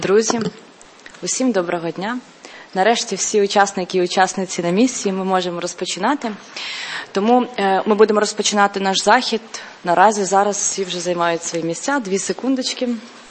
Друзі, усім доброго дня. Нарешті всі учасники і учасниці на місці, ми можемо розпочинати. Тому ми будемо розпочинати наш захід. Наразі зараз всі вже займають свої місця. 2 секундочки.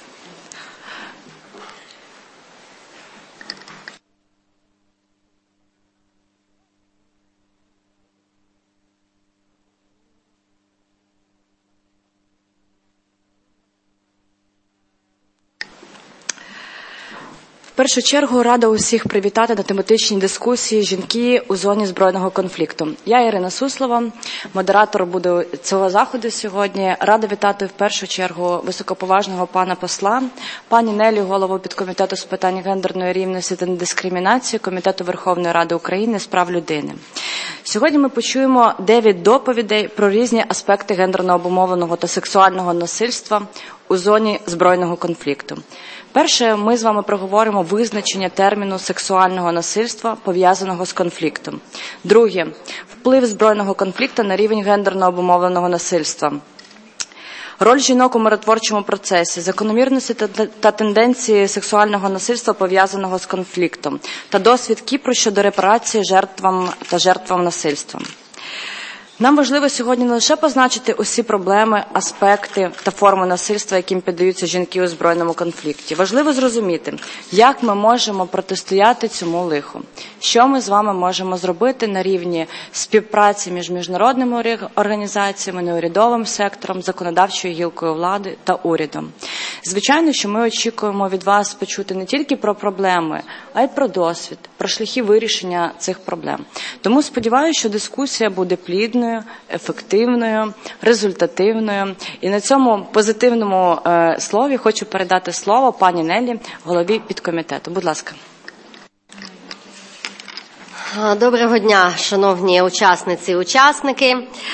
В першу чергу рада усіх привітати на тематичній дискусії «Жінки у зоні збройного конфлікту». Я Ірина Суслова, модератор буду цього заходу сьогодні. Рада вітати в першу чергу високоповажного пана посла, пані Нелю, голову підкомітету з питань гендерної рівності та недискримінації Комітету Верховної Ради України з прав людини. Сьогодні ми почуємо 9 доповідей про різні аспекти гендерно обумовленого та сексуального насильства у зоні збройного конфлікту. Перше, ми з вами проговоримо визначення терміну сексуального насильства, пов'язаного з конфліктом. Друге, вплив збройного конфлікту на рівень гендерно обумовленого насильства. Роль жінок у миротворчому процесі, закономірності та тенденції сексуального насильства, пов'язаного з конфліктом, та досвід Кіпру щодо репарації жертвам насильства. Нам важливо сьогодні не лише позначити усі проблеми, аспекти та форми насильства, яким піддаються жінки у збройному конфлікті. Важливо зрозуміти, як ми можемо протистояти цьому лиху. Що ми з вами можемо зробити на рівні співпраці між міжнародними організаціями, неурядовим сектором, законодавчою гілкою влади та урядом. Звичайно, що ми очікуємо від вас почути не тільки про проблеми, а й про досвід, про шляхи вирішення цих проблем. Тому сподіваюся, що дискусія буде плідною, ефективною, результативною. І на цьому позитивному слові хочу передати слово пані Нелі, голові підкомітету. Будь ласка. Доброго дня, шановні учасниці і учасники.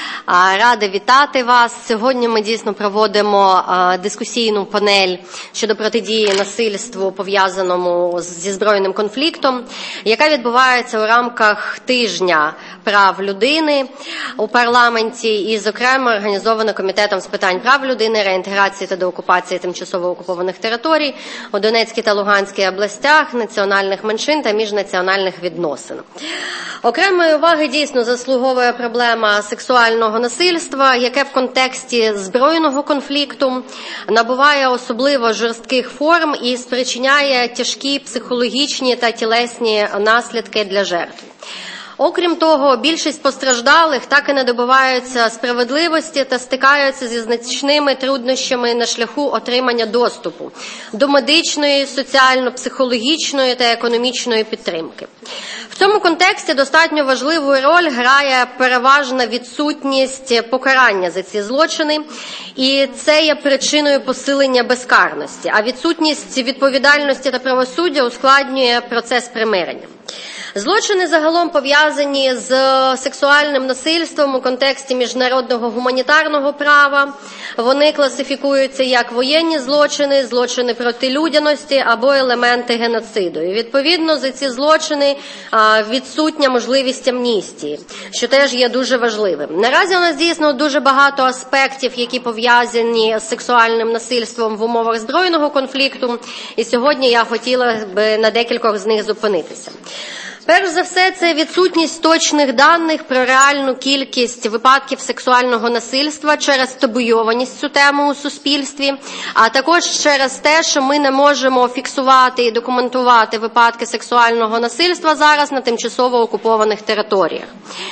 Рада вітати вас. Сьогодні ми дійсно проводимо дискусійну панель щодо протидії насильству, пов'язаному зі збройним конфліктом, яка відбувається у рамках тижня прав людини у парламенті і, зокрема, організована Комітетом з питань прав людини, реінтеграції та деокупації тимчасово окупованих територій у Донецькій та Луганській областях, національних меншин та міжнаціональних відносин. Окремої уваги дійсно заслуговує проблема сексуального насильства, яке в контексті збройного конфлікту набуває особливо жорстких форм і спричиняє тяжкі психологічні та тілесні наслідки для жертв. Окрім того, більшість постраждалих так і не добиваються справедливості та стикаються зі значними труднощами на шляху отримання доступу до медичної, соціально-психологічної та економічної підтримки. В цьому контексті достатньо важливу роль грає переважна відсутність покарання за ці злочини, і це є причиною посилення безкарності, а відсутність відповідальності та правосуддя ускладнює процес примирення. Злочини загалом пов'язані з сексуальним насильством у контексті міжнародного гуманітарного права. Вони класифікуються як воєнні злочини, злочини проти людяності або елементи геноциду. І відповідно за ці злочини відсутня можливість амністії, що теж є дуже важливим. Наразі у нас дійсно дуже багато аспектів, які пов'язані з сексуальним насильством в умовах збройного конфлікту, і сьогодні я хотіла б на декількох з них зупинитися. Перш за все, це відсутність точних даних про реальну кількість випадків сексуального насильства через табуйованість цю тему у суспільстві, а також через те, що ми не можемо фіксувати і документувати випадки сексуального насильства зараз на тимчасово окупованих територіях.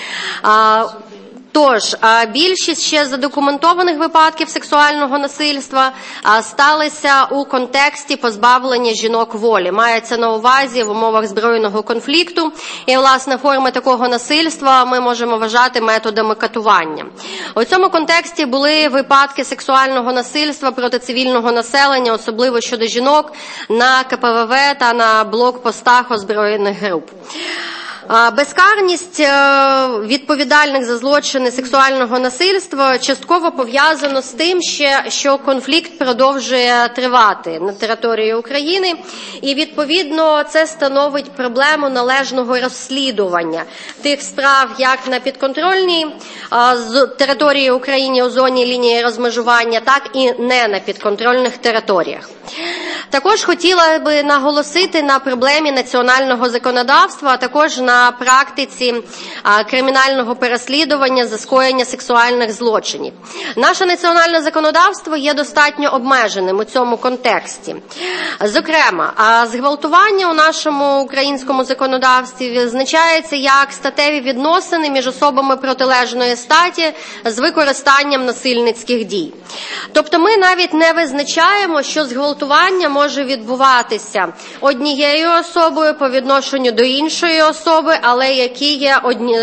Тож, більшість ще задокументованих випадків сексуального насильства сталися у контексті позбавлення жінок волі. Мається на увазі в умовах збройного конфлікту. І, власне, форми такого насильства ми можемо вважати методами катування. У цьому контексті були випадки сексуального насильства проти цивільного населення, особливо щодо жінок, на КПВВ та на блокпостах озброєних груп. Безкарність відповідальних за злочини сексуального насильства частково пов'язано з тим, що конфлікт продовжує тривати на території України, і, відповідно, це становить проблему належного розслідування тих справ як на підконтрольній території України у зоні лінії розмежування, так і не на підконтрольних територіях. Також хотіла би наголосити на проблемі національного законодавства, а також на практиці кримінального переслідування за скоєння сексуальних злочинів. Наше національне законодавство є достатньо обмеженим у цьому контексті. Зокрема, зґвалтування у нашому українському законодавстві визначається як статеві відносини між особами протилежної статі з використанням насильницьких дій. Тобто ми навіть не визначаємо, що зґвалтування може відбуватися однією особою по відношенню до іншої особи, але які є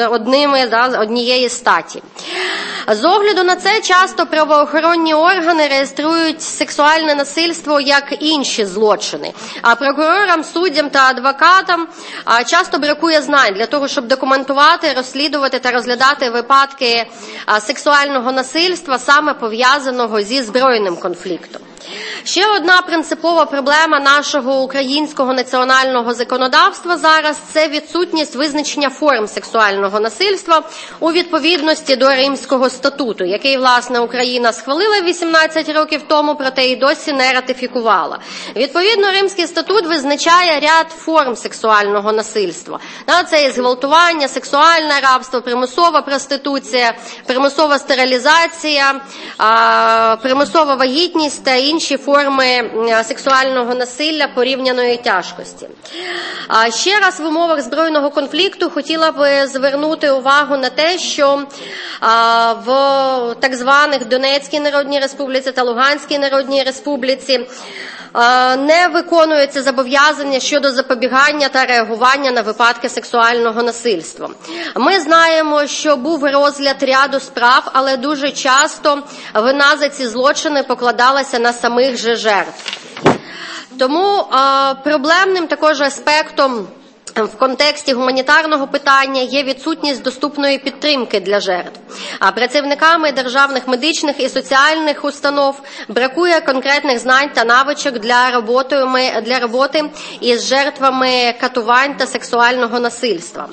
однієї статі. З огляду на це часто правоохоронні органи реєструють сексуальне насильство як інші злочини, а прокурорам, суддям та адвокатам часто бракує знань для того, щоб документувати, розслідувати та розглядати випадки сексуального насильства, саме пов'язаного зі збройним конфліктом. Ще одна принципова проблема нашого українського національного законодавства зараз – це відсутність визначення форм сексуального насильства у відповідності до Римського статуту, який, власне, Україна схвалила 18 років тому, проте і досі не ратифікувала. Відповідно, Римський статут визначає ряд форм сексуального насильства. Це і зґвалтування, сексуальне рабство, примусова проституція, примусова стерилізація, примусова вагітність та інші форми сексуального насилля порівняної тяжкості. Ще раз в умовах збройного конфлікту хотіла б звернути увагу на те, що в так званих Донецькій Народній Республіці та Луганській Народній Республіці не виконується зобов'язання щодо запобігання та реагування на випадки сексуального насильства. Ми знаємо, що був розгляд ряду справ, але дуже часто вина за ці злочини покладалася на самих же жертв. Тому проблемним також аспектом в контексті гуманітарного питання є відсутність доступної підтримки для жертв. А працівниками державних медичних і соціальних установ бракує конкретних знань та навичок для роботи із жертвами катувань та сексуального насильства.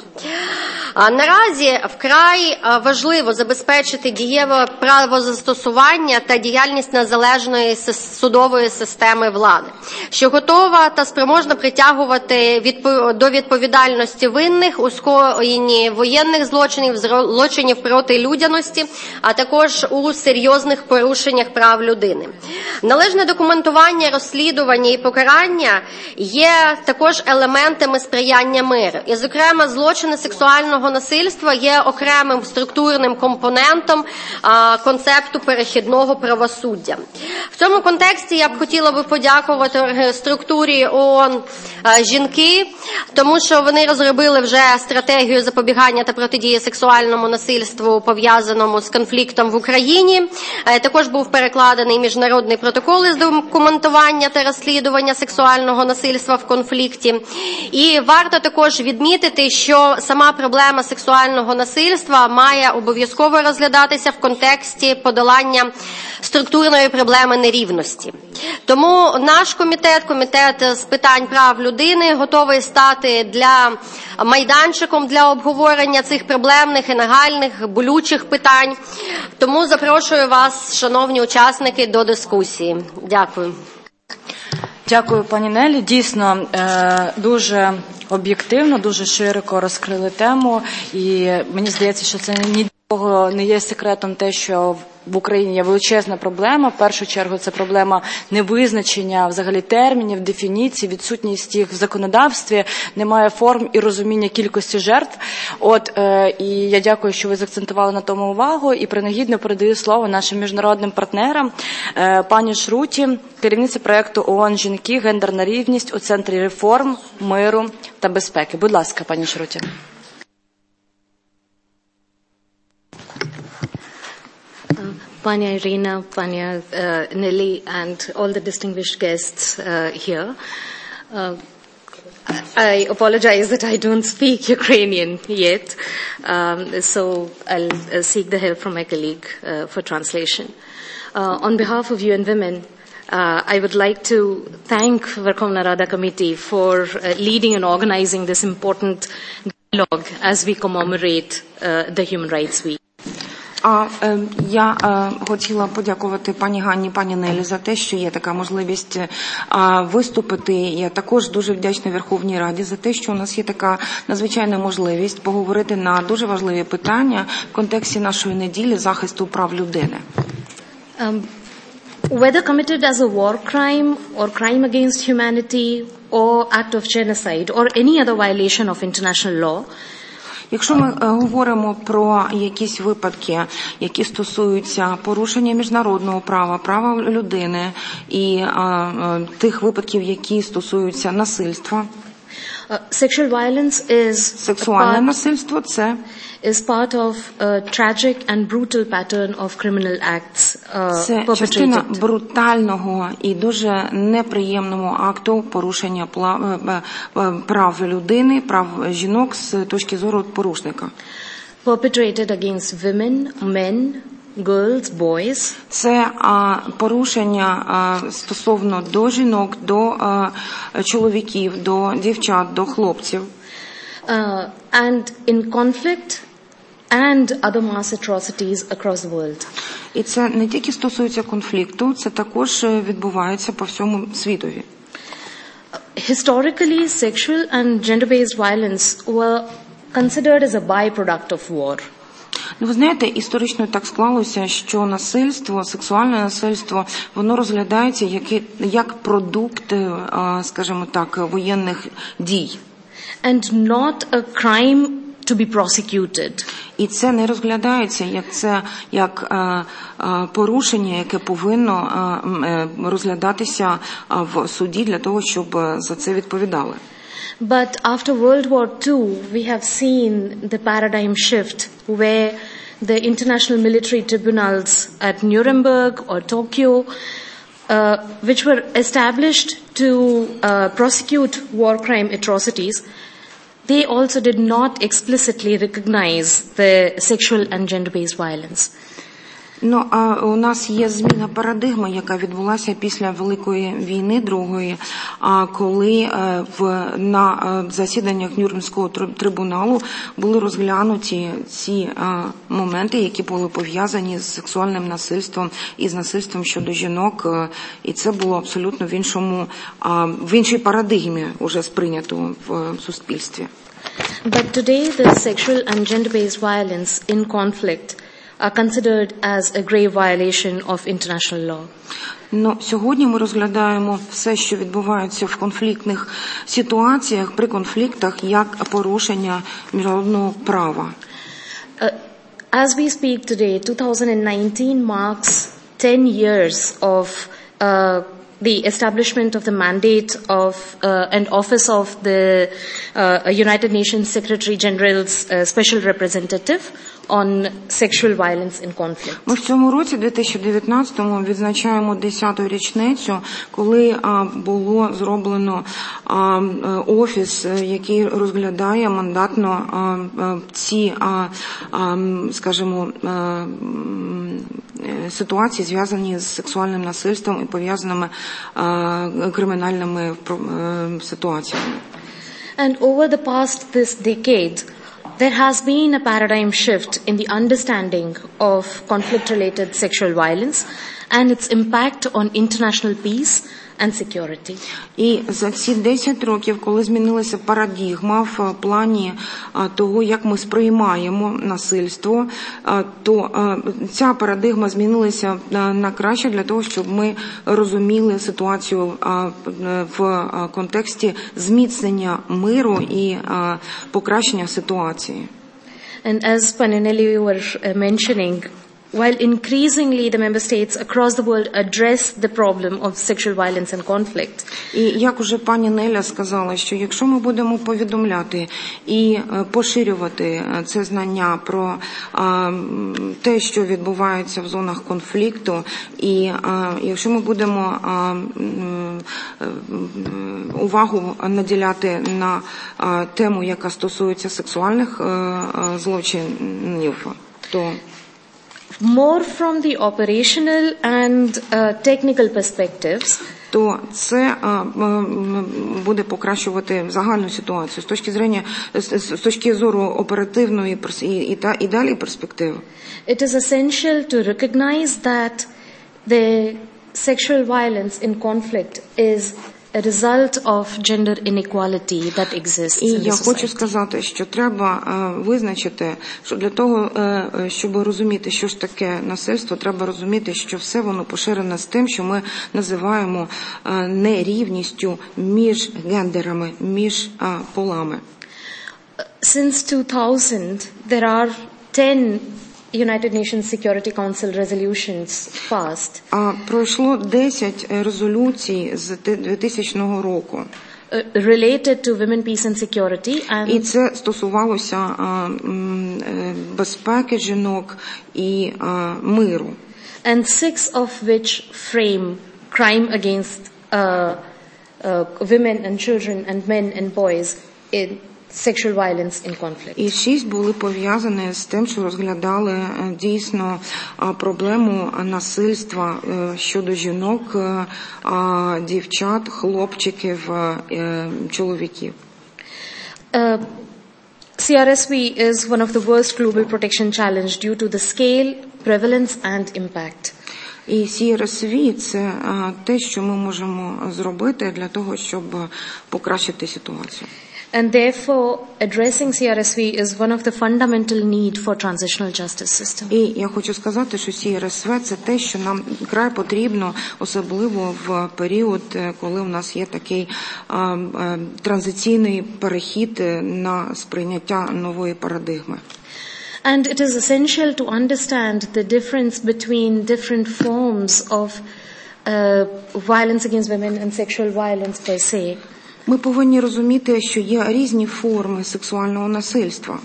Наразі вкрай важливо забезпечити дієве правозастосування та діяльність незалежної судової системи влади, що готова та спроможна притягувати до відповідальності винних у скоєнні воєнних злочинів, злочинів проти людяності, а також у серйозних порушеннях прав людини. Належне документування, розслідування і покарання є також елементами сприяння миру. І, зокрема, злочини сексуального насильства є окремим структурним компонентом концепту перехідного правосуддя. В цьому контексті я б хотіла би подякувати структурі ООН «Жінки», тому що вони розробили вже стратегію запобігання та протидії сексуальному насильству, пов'язаному з конфліктом в Україні. Також був перекладений міжнародний протокол із документування та розслідування сексуального насильства в конфлікті. І варто також відмітити, що сама проблема сексуального насильства має обов'язково розглядатися в контексті подолання структурної проблеми нерівності. Тому наш комітет з питань прав людини, готовий стати майданчиком для обговорення цих проблемних і нагальних, болючих питань. Тому запрошую вас, шановні учасники, до дискусії. Дякую. Дякую, пані Нелі. Дійсно, дуже об'єктивно, дуже широко розкрили тему. І мені здається, що це нікого не є секретом те, що в Україні є величезна проблема. В першу чергу це проблема невизначення взагалі термінів, дефініцій, відсутність їх в законодавстві, немає форм і розуміння кількості жертв. І я дякую, що ви заакцентували на тому увагу, і принагідно передаю слово нашим міжнародним партнерам, пані Шруті, керівниця проєкту ООН «Жінки. Гендерна рівність» у Центрі реформ, миру та безпеки. Будь ласка, пані Шруті. Pania Irina, Pania Nelly, and all the distinguished guests here. I apologize that I don't speak Ukrainian yet, so I'll seek the help from my colleague for translation. On behalf of UN Women, I would like to thank Verkhovna Rada Committee for leading and organizing this important dialogue as we commemorate the Human Rights Week. Я хотіла подякувати пані Ганні, пані Нелі за те, що є така можливість виступити. Я також дуже вдячна Верховній Раді за те, що у нас є така надзвичайна можливість поговорити на дуже важливі питання в контексті нашої неділі захисту прав людини. Whether committed as a war crime or crime against humanity or act of genocide or any other violation of international law, якщо ми говоримо про якісь випадки, які стосуються порушення міжнародного права, права людини і тих випадків, які стосуються насильства, сексуальне насильство – це is part of a tragic and brutal pattern of criminal acts perpetrated. Це частина брутального і дуже неприємного акту порушення прав людини, прав жінок з точки зору порушника. Perpetrated against women, men, girls, boys. Це порушення стосовно до жінок, до чоловіків, до дівчат, до хлопців. And in conflict and other mass atrocities across the world. І це не тільки стосується конфлікту, це також відбувається по всьому світові. Historically, sexual and gender-based violence were considered as a byproduct of war. Ну, ви знаєте, історично так склалося, що насильство, сексуальне насильство, воно розглядається як продукт, скажімо так, воєнних дій. And not a crime to be prosecuted. І це не розглядається як порушення, яке повинно розглядатися в суді для того, щоб за це відповідали. But after World War II, we have seen the paradigm shift where the international military tribunals at Nuremberg or Tokyo, which were established to prosecute war crime atrocities, they also did not explicitly recognize the sexual and gender-based violence. Ну, у нас є зміна парадигми, яка відбулася після Великої війни, Другої, коли на засіданнях Нюрнберзького трибуналу були розглянуті ці моменти, які були пов'язані з сексуальним насильством і з насильством щодо жінок, і це було абсолютно в іншій парадигмі уже сприйнято в суспільстві. But today the sexual and gender-based violence in conflict are considered as a grave violation of international law. Но сьогодні ми розглядаємо все, що відбувається в конфліктних ситуаціях, при конфліктах, як порушення міжнародного права. As we speak today, 2019 marks 10 years of the establishment of the mandate of and office of the United Nations Secretary General's Special Representative on sexual violence in conflict. Ми в цьому році, 2019-му, відзначаємо 10-ту річницю, коли було зроблено офіс, який розглядає мандатно ці, скажімо, ситуації, зв'язані з сексуальним насильством і пов'язаними кримінальними ситуаціями. And over the past this decade, there has been a paradigm shift in the understanding of conflict-related sexual violence and its impact on international peace and security. І за ці 10 років, коли змінилася парадигма в плані того, як ми сприймаємо насильство, то ця парадигма змінилася на краще для того, щоб ми розуміли ситуацію в контексті зміцнення миру і покращення ситуації. And as Pananelli were mentioning, while increasingly the member states across the world address the problem of sexual violence and conflict. І як уже пані Неля сказала, що якщо ми будемо повідомляти і поширювати це знання про те, що відбувається в зонах конфлікту, і якщо ми будемо увагу наділяти на тему, яка стосується сексуальних злочинів, то more from the operational and technical perspectives, то це буде покращувати загальну ситуацію з точки зору оперативної і далі перспективи. It is essential to recognize that the sexual violence in conflict is a result of gender inequality that exists І in the я society. хочу сказати, що треба визначити, що для того, щоб розуміти, що ж таке насильство, треба розуміти, що все воно поширене з тим, що ми називаємо нерівністю між гендерами, між полами. Since 2000, there are 10 United Nations Security Council resolutions passed. Пройшло 10 резолюцій з 2000 року. Related to women, peace and security, and І це стосувалося безпеки жінок і миру. and 6 of which frame crime against women and children and men and boys in sexual violence in conflict. І 6 були пов'язані з тим, що розглядали дійсно проблему насильства щодо жінок, дівчат, хлопчиків, чоловіків. CRSV is one of the worst global protection challenge due to the scale, prevalence and impact. І CRSV – це те, що ми можемо зробити для того, щоб покращити ситуацію. And therefore, addressing CRSV is one of the fundamental need for transitional justice system. І я хочу сказати, що CRSV – це те, що нам край потрібно, особливо в період, коли у нас є такий транзиційний перехід на сприйняття нової парадигми. And it is essential to understand the difference between different forms of violence against women and sexual violence per se. Ми повинні розуміти, що є різні форми сексуального насильства.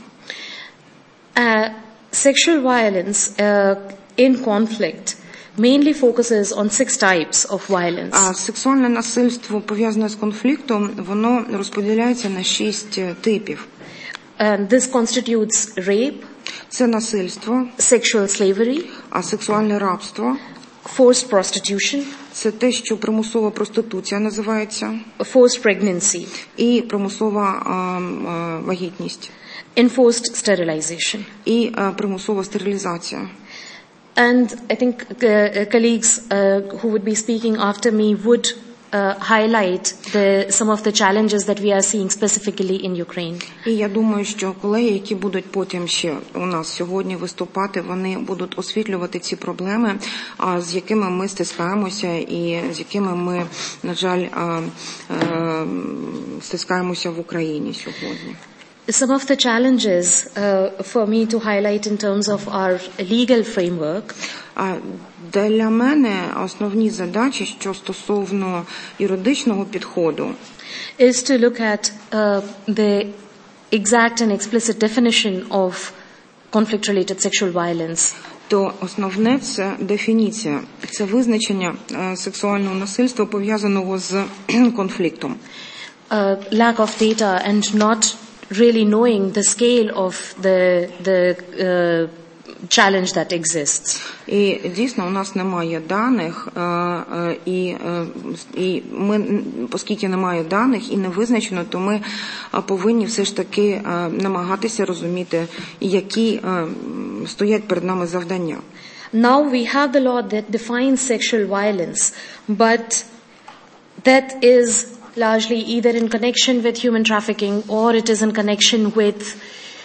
Sexual violence in conflict mainly focuses on 6 types of violence. А сексуальне насильство, пов'язане з конфліктом, воно розподіляється на 6 типів. This constitutes rape, Це насильство, sexual slavery, сексуальне рабство, forced prostitution, це те, що примусова проституція називається, forced pregnancy, і примусова вагітність, enforced sterilization. і примусова стерилізація. And I think colleagues who would be speaking after me would highlight some of the challenges that we are seeing specifically in Ukraine. І я думаю, що колеги, які будуть потім ще у нас сьогодні виступати, вони будуть освітлювати ці проблеми, з якими ми стискаємося і з якими ми, на жаль, стискаємося в Україні сьогодні. Some of the challenges for me to highlight in terms of our legal framework Для мене основні задачі, що стосовно юридичного підходу, is to look at the exact and explicit definition of conflict-related sexual violence. То основне – це дефініція, це визначення сексуального насильства, пов'язаного з конфліктом. Lack of data and not really knowing the scale of the challenge that exists. І дійсно у нас немає даних, і ми, оскільки немає даних і не визначено, то ми повинні все ж таки намагатися розуміти, які стоять перед нами завдання. Now we have the law that defines sexual violence, but that is largely either in connection with human trafficking or it is in connection with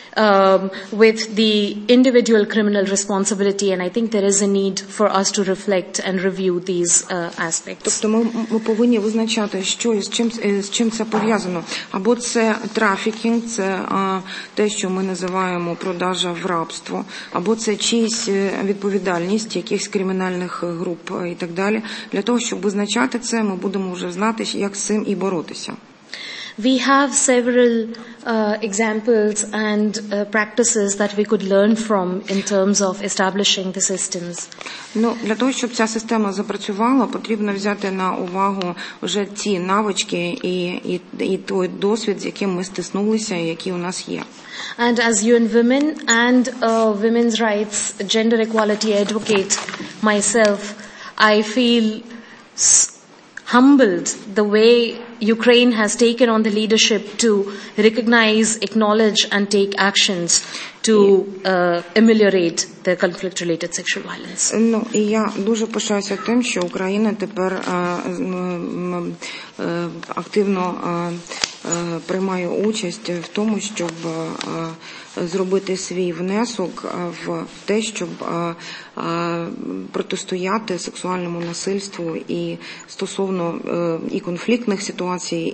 with the individual criminal responsibility, and I think there is a need for us to reflect and review these aspects. Тобто ми повинні визначати, що з чим це пов'язано. Або це трафікінг, це те, що ми називаємо продажа в рабство, або це чиясь відповідальність якихось кримінальних груп і так далі. Для того, щоб визначати це, ми будемо вже знати, як з цим і боротися. We have several examples and practices that we could learn from in terms of establishing the systems. Для того, щоб ця система запрацювала, потрібно взяти на увагу вже ті навички і той досвід, з яким ми стиснулися і які у нас є. And as UN Women and women's rights, gender equality advocate myself, I feel humbled the way Ukraine has taken on the leadership to recognize, acknowledge and take actions to ameliorate the conflict-related sexual violence. І я дуже пишаюся тим, що Україна тепер активно приймає участь в тому, щоб зробити свій внесок в те, щоб протистояти сексуальному насильству і стосовно і конфліктних ситуацій,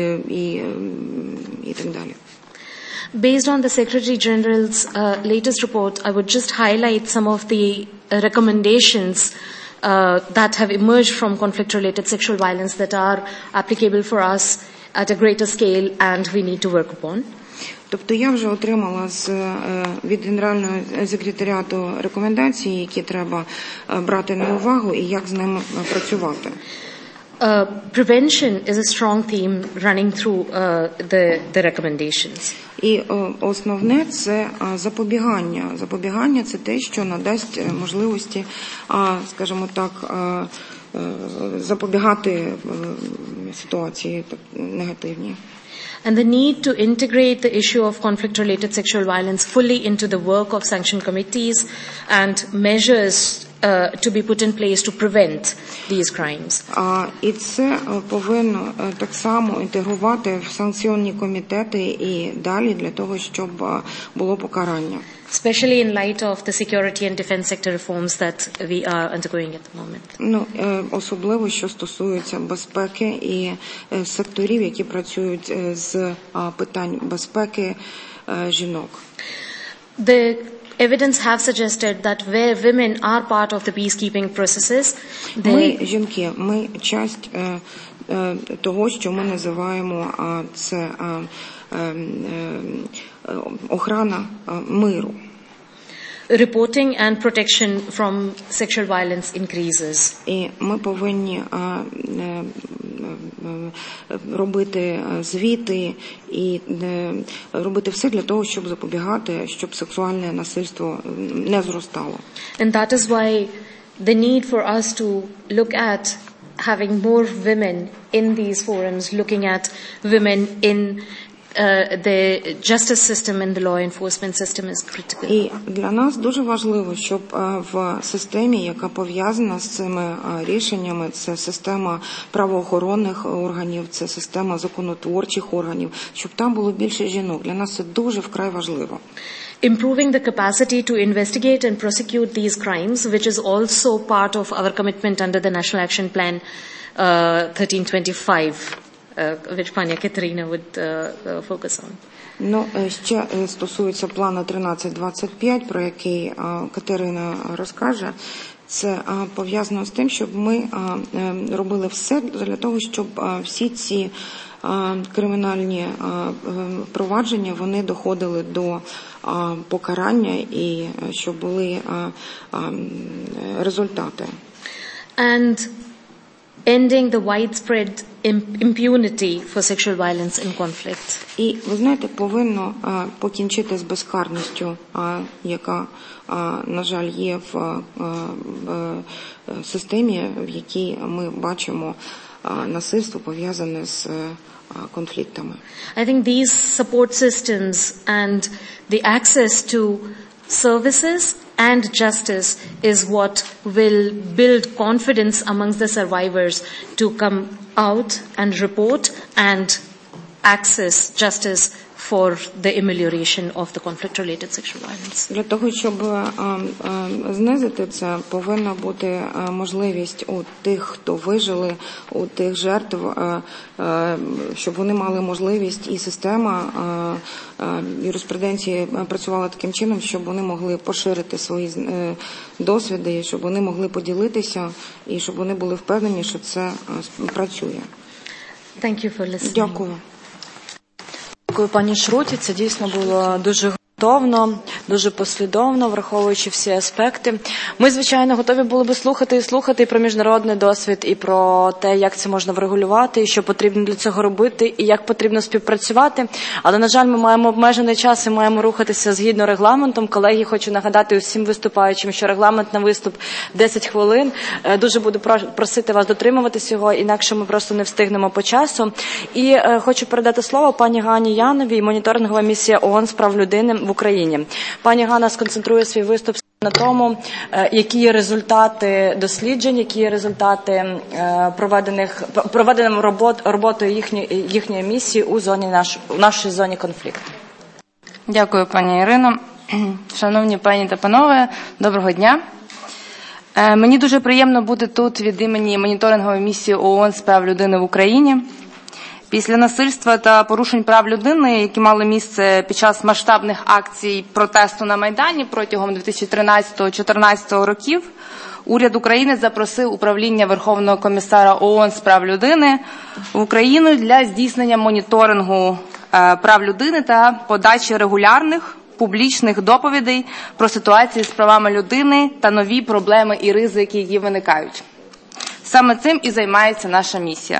і так далі. Based on the Secretary General's latest report, I would just highlight some of the recommendations that have emerged from conflict-related sexual violence that are applicable for us at a greater scale and we need to work upon. Тобто я вже отримала від Генерального секретаріату рекомендації, які треба брати на увагу і як з ними працювати. Prevention is a strong theme running through the recommendations. І основне – це запобігання. Запобігання – це те, що надасть можливості, скажімо так, запобігати ситуації негативні. And the need to integrate the issue of conflict-related sexual violence fully into the work of sanction committees and measures to be put in place to prevent these crimes. І це повинно так само інтегрувати в санкціонні комітети і далі для того, щоб було покарання. Especially in light of the security and defense sector reforms that we are undergoing at the moment. Особливо, що стосується безпеки і секторів, які працюють з питань безпеки жінок. The evidence have suggested that where women are part of the peacekeeping processes, ми, жінки, ми часть того, що ми називаємо це охрана миру. Reporting and protection from sexual violence increases. І ми повинні робити звіти і робити все для того, щоб запобігати, щоб сексуальне насильство не зростало. And that is why the need for us to look at having more women in these forums, looking at women in the justice system and the law enforcement system is critical. І для нас дуже важливо, щоб в системі, яка пов'язана з цими рішеннями, це система правоохоронних органів, це система законотворчих органів, щоб там було більше жінок. Для нас це дуже вкрай важливо. Improving the capacity to investigate and prosecute these crimes, which is also part of our commitment under the National Action Plan 1325. Which Pania Katerina would focus on. Ще стосується плану 1325, про який Катерина розкаже. Це пов'язано з тим, щоб ми робили все для того, щоб всі ці кримінальні провадження, вони доходили до покарання і щоб були результати. And ending the widespread impunity for sexual violence in conflict. І, ви знаєте, повинно покінчити з безкарністю, яка, на жаль, є в системі, в якій ми бачимо насильство пов'язане з конфліктами. I think these support systems and the access to services and justice is what will build confidence amongst the survivors to come out and report and access justice for the amelioration of the conflict-related sexual violence? Для того, щоб знизити це, повинна бути можливість у тих, хто вижили, у тих жертв, щоб вони мали можливість, і система юриспруденції працювала таким чином, щоб вони могли поширити свої досвіди, щоб вони могли поділитися, і щоб вони були впевнені, що це працює. Thank you for listening. Дякую. Дякую, пані Шруті. Це дійсно було дуже ґрунтовно, дуже послідовно, враховуючи всі аспекти. Ми, звичайно, готові були би слухати і про міжнародний досвід, і про те, як це можна врегулювати, і що потрібно для цього робити, і як потрібно співпрацювати. Але, на жаль, ми маємо обмежений час і маємо рухатися згідно регламентом. Колеги, хочу нагадати усім виступаючим, що регламент на виступ 10 хвилин. Дуже буду просити вас дотримуватись його, інакше ми просто не встигнемо по часу. І хочу передати слово пані Гані Яновій, моніторингова місія ООН з прав людини в Україні. Пані Ганна сконцентрує свій виступ на тому, які є результати досліджень, які є результати проведеним роботою їхньої місії у нашій зоні конфлікту. Дякую, пані Ірино. Шановні пані та панове, доброго дня. Мені дуже приємно бути тут від імені моніторингової місії ООН з прав людини в Україні. Після насильства та порушень прав людини, які мали місце під час масштабних акцій протесту на Майдані протягом 2013-2014 років, уряд України запросив управління Верховного комісара ООН з прав людини в Україну для здійснення моніторингу прав людини та подачі регулярних публічних доповідей про ситуацію з правами людини та нові проблеми і ризики, які виникають. Саме цим і займається наша місія.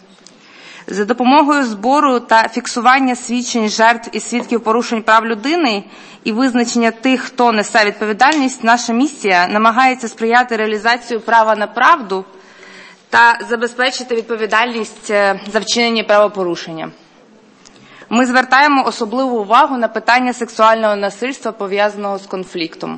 За допомогою збору та фіксування свідчень жертв і свідків порушень прав людини і визначення тих, хто несе відповідальність, наша місія намагається сприяти реалізації права на правду та забезпечити відповідальність за вчинені правопорушення. Ми звертаємо особливу увагу на питання сексуального насильства, пов'язаного з конфліктом.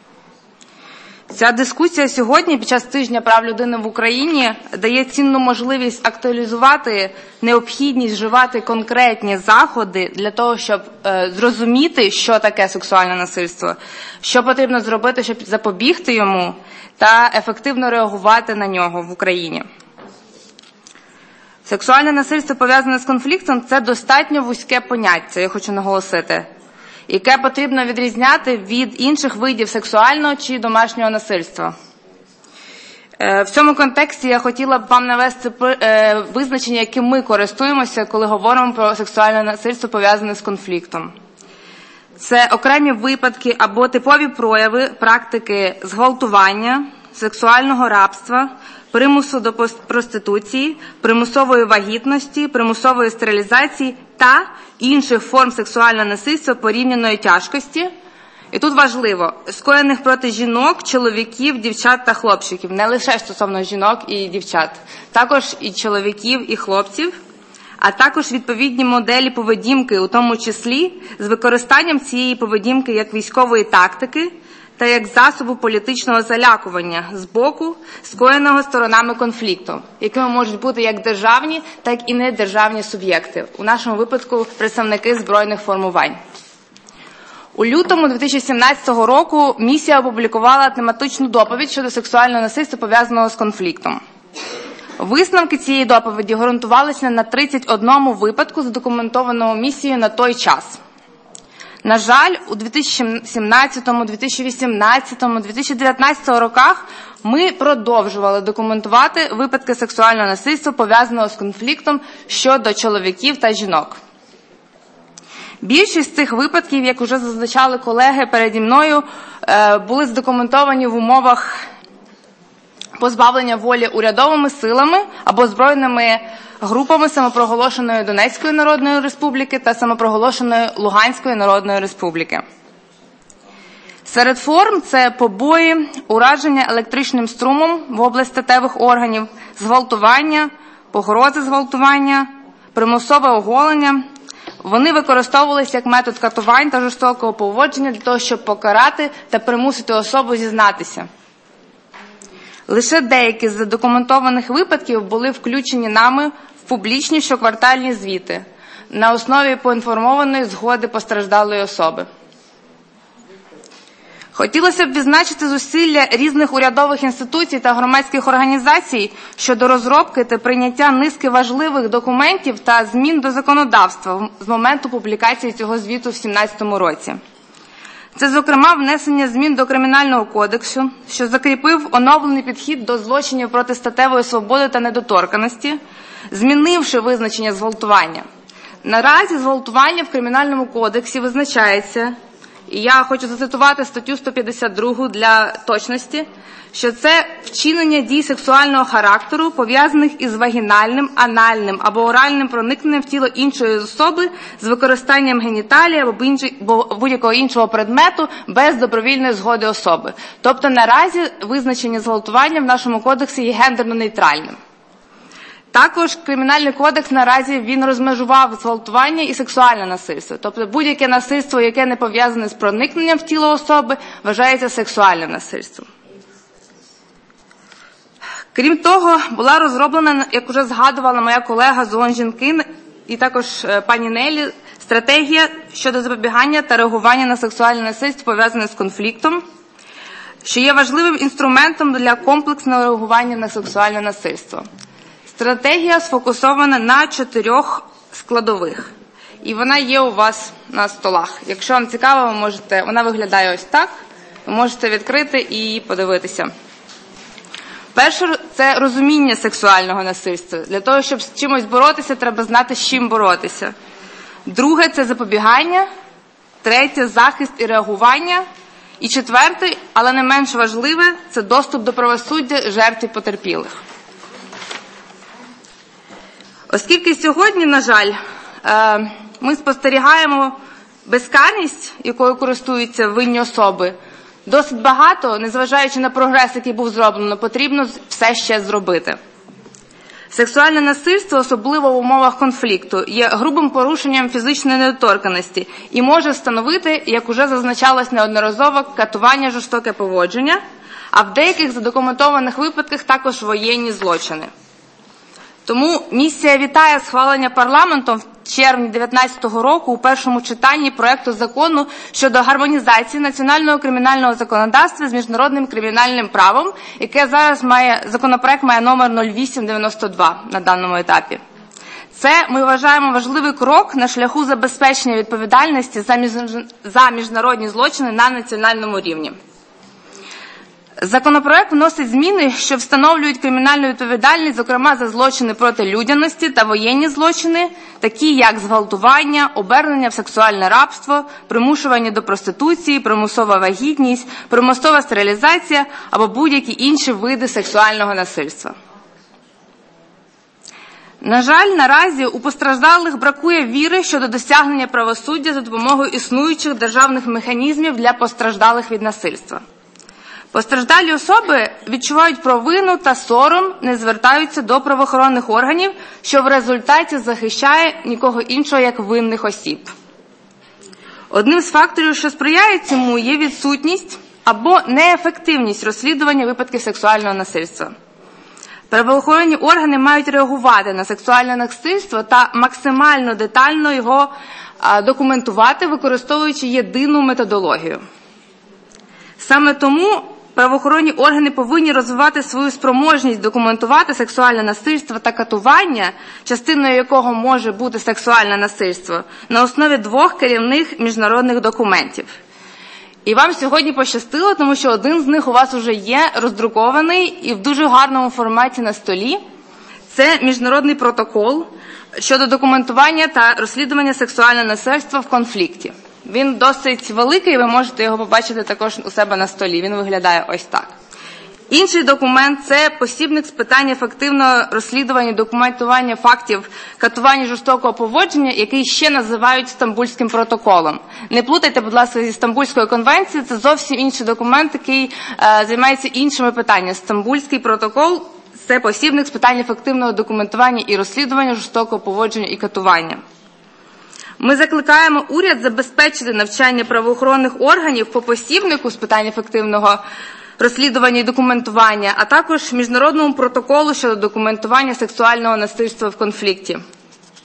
Ця дискусія сьогодні, під час тижня прав людини в Україні, дає цінну можливість актуалізувати необхідність вживати конкретні заходи для того, щоб зрозуміти, що таке сексуальне насильство, що потрібно зробити, щоб запобігти йому та ефективно реагувати на нього в Україні. Сексуальне насильство, пов'язане з конфліктом, це достатньо вузьке поняття, я хочу наголосити, яке потрібно відрізняти від інших видів сексуального чи домашнього насильства. В цьому контексті я хотіла б вам навести визначення, яким ми користуємося, коли говоримо про сексуальне насильство, пов'язане з конфліктом. Це окремі випадки або типові прояви практики зґвалтування, сексуального рабства, примусу до проституції, примусової вагітності, примусової стерилізації та інших форм сексуального насильства порівняної тяжкості. І тут важливо, скоєних проти жінок, чоловіків, дівчат та хлопчиків. Не лише стосовно жінок і дівчат, також і чоловіків, і хлопців, а також відповідні моделі поведінки, у тому числі з використанням цієї поведінки як військової тактики та як засобу політичного залякування з боку скоєного сторонами конфлікту, якими можуть бути як державні, так і недержавні суб'єкти, у нашому випадку представники збройних формувань. У лютому 2017 року місія опублікувала тематичну доповідь щодо сексуального насильства, пов'язаного з конфліктом. Висновки цієї доповіді ґрунтувалися на 31 випадку, задокументованому місією на той час. На жаль, у 2017, 2018, 2019 роках ми продовжували документувати випадки сексуального насильства, пов'язаного з конфліктом щодо чоловіків та жінок. Більшість цих випадків, як вже зазначали колеги переді мною, були задокументовані в умовах позбавлення волі урядовими силами або збройними групами самопроголошеної Донецької Народної Республіки та самопроголошеної Луганської Народної Республіки. Серед форм це побої, ураження електричним струмом в область статевих органів, зґвалтування, погрози зґвалтування, примусове оголення. Вони використовувалися як метод катувань та жорстокого поводження для того, щоб покарати та примусити особу зізнатися. Лише деякі з задокументованих випадків були включені нами в публічні щоквартальні звіти. на основі поінформованої згоди постраждалої особи. Хотілося б відзначити зусилля різних урядових інституцій та громадських організацій щодо розробки та прийняття низки важливих документів та змін до законодавства з моменту публікації цього звіту в 2017 році. Це, зокрема, внесення змін до Кримінального кодексу, що закріпив оновлений підхід до злочинів проти статевої свободи та недоторканності, змінивши визначення зґвалтування. Наразі зґвалтування в Кримінальному кодексі визначається, і я хочу зацитувати статтю 152 для точності, що це вчинення дій сексуального характеру, пов'язаних із вагінальним, анальним або оральним проникненням в тіло іншої особи з використанням геніталії або будь-якого іншого предмету без добровільної згоди особи. Тобто наразі визначення зґвалтування в нашому кодексі є гендерно-нейтральним. Також Кримінальний кодекс наразі він розмежував зґвалтування і сексуальне насильство. Тобто будь-яке насильство, яке не пов'язане з проникненням в тіло особи, вважається сексуальним насильством. Крім того, була розроблена, як вже згадувала моя колега з ООН «Жінки» і також пані Нелі, стратегія щодо запобігання та реагування на сексуальне насильство, пов'язане з конфліктом, що є важливим інструментом для комплексного реагування на сексуальне насильство. Стратегія сфокусована на 4 складових, і вона є у вас на столах. Якщо вам цікаво, ви можете, вона виглядає ось так, ви можете відкрити і подивитися. Перше – це розуміння сексуального насильства. Для того, щоб з чимось боротися, треба знати, з чим боротися. Друге – це запобігання. Третє – захист і реагування. І четверте, але не менш важливе, це доступ до правосуддя жертв і потерпілих. Оскільки сьогодні, на жаль, ми спостерігаємо безкарність, якою користуються винні особи, досить багато, незважаючи на прогрес, який був зроблено, потрібно все ще зробити. Сексуальне насильство, особливо в умовах конфлікту, є грубим порушенням фізичної недоторканності і може становити, як уже зазначалось неодноразово, катування, жорстоке поводження, а в деяких задокументованих випадках також воєнні злочини. Тому місія вітає схвалення парламентом в червні 2019 року у першому читанні проекту закону щодо гармонізації національного кримінального законодавства з міжнародним кримінальним правом, яке зараз законопроект має номер 0892 на даному етапі. Це, ми вважаємо, важливий крок на шляху забезпечення відповідальності за міжнародні злочини на національному рівні. Законопроект вносить зміни, що встановлюють кримінальну відповідальність, зокрема за злочини проти людяності та воєнні злочини, такі як зґвалтування, обернення в сексуальне рабство, примушування до проституції, примусова вагітність, примусова стерилізація або будь-які інші види сексуального насильства. На жаль, наразі у постраждалих бракує віри щодо досягнення правосуддя за допомогою існуючих державних механізмів для постраждалих від насильства. Постраждалі особи відчувають провину та сором, не звертаються до правоохоронних органів, що в результаті захищає нікого іншого, як винних осіб. Одним з факторів, що сприяє цьому, є відсутність або неефективність розслідування випадків сексуального насильства. Правоохоронні органи мають реагувати на сексуальне насильство та максимально детально його документувати, використовуючи єдину методологію. Саме тому правоохоронні органи повинні розвивати свою спроможність документувати сексуальне насильство та катування, частиною якого може бути сексуальне насильство, на основі 2 керівних міжнародних документів. І вам сьогодні пощастило, тому що один з них у вас вже є роздрукований і в дуже гарному форматі на столі. Це міжнародний протокол щодо документування та розслідування сексуального насильства в конфлікті. Він досить великий, ви можете його побачити також у себе на столі. Він виглядає ось так. Інший документ – це посібник з питань ефективного розслідування і документування фактів катування жорстокого поводження, який ще називають Стамбульським протоколом. Не плутайте, будь ласка, зі Стамбульською конвенцією, це зовсім інший документ, який займається іншими питаннями. Стамбульський протокол – це посібник з питань ефективного документування і розслідування жорстокого поводження і катування. Ми закликаємо уряд забезпечити навчання правоохоронних органів по посібнику з питань ефективного розслідування і документування, а також міжнародному протоколу щодо документування сексуального насильства в конфлікті.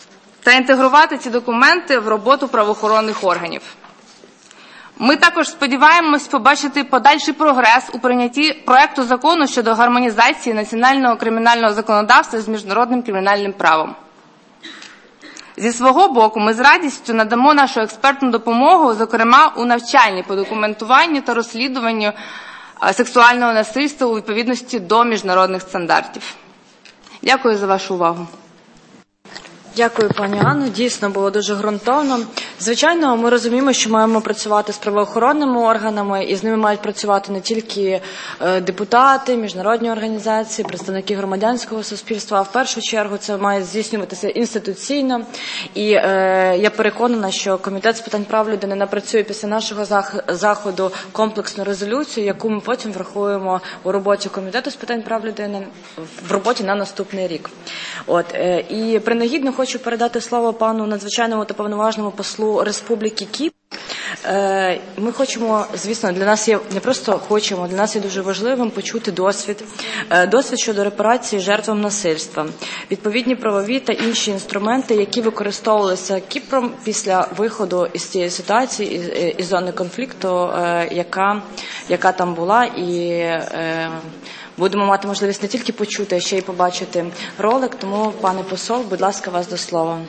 та інтегрувати ці документи в роботу правоохоронних органів. Ми також сподіваємось побачити подальший прогрес у прийнятті проекту закону щодо гармонізації національного кримінального законодавства з міжнародним кримінальним правом. Зі свого боку, ми з радістю надамо нашу експертну допомогу, зокрема у навчанні по документуванню та розслідуванню сексуального насильства у відповідності до міжнародних стандартів. Дякую за вашу увагу. Дякую, пані Анно. Дійсно, було дуже ґрунтовно. Звичайно, ми розуміємо, що маємо працювати з правоохоронними органами, і з ними мають працювати не тільки депутати, міжнародні організації, представники громадянського суспільства, а в першу чергу це має здійснюватися інституційно. І я переконана, що Комітет з питань прав людини напрацює після нашого заходу комплексну резолюцію, яку ми потім врахуємо у роботі Комітету з питань прав людини в роботі на наступний рік. І принагідно хочу передати слово пану надзвичайному та повноважному послу Республіки Кіпр. Ми хочемо, звісно, для нас є, не просто хочемо, для нас є дуже важливим почути досвід щодо репарації жертвам насильства, відповідні правові та інші інструменти, які використовувалися Кіпром після виходу із цієї ситуації, із зони конфлікту, яка там була, і будемо мати можливість не тільки почути, а ще й побачити ролик. Тому, пане посол, будь ласка, вас до слова.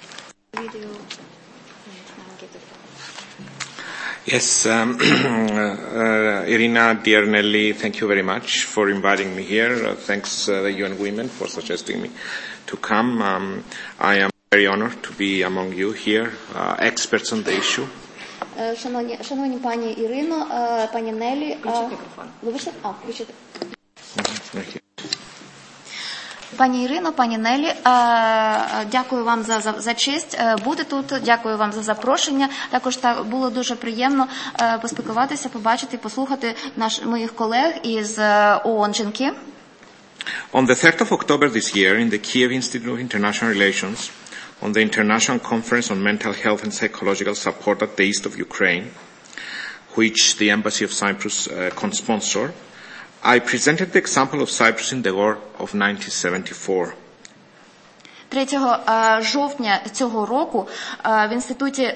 Yes, Irina, dear Nelly, thank you very much for inviting me here. Thanks the UN Women for suggesting me to come. I am very honored to be among you here, experts on the issue. Шановні пані Ірино, пані Нелі, включите. Пані Ірино, пані Нелі, дякую вам за честь бути тут, дякую вам за запрошення. Також було дуже приємно поспілкуватися, побачити, послухати моїх колег із ООН «Жінки». On the 3rd of October this year, in the Kiev Institute of International Relations, on the International Conference on Mental Health and Psychological Support at the East of Ukraine, which the Embassy of Cyprus co-sponsored, I presented the example of Cyprus in the war of 1974. 3 жовтня цього року в Інституті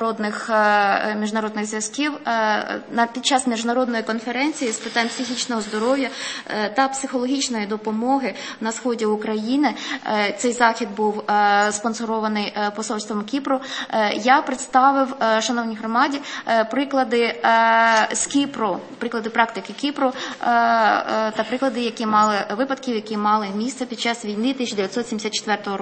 міжнародних зв'язків під час міжнародної конференції з питань психічного здоров'я та психологічної допомоги на сході України, цей захід був спонсорований посольством Кіпру, я представив шановній громаді приклади з Кіпру, приклади практики Кіпру та приклади, випадків, які мали місце під час війни 1974 року.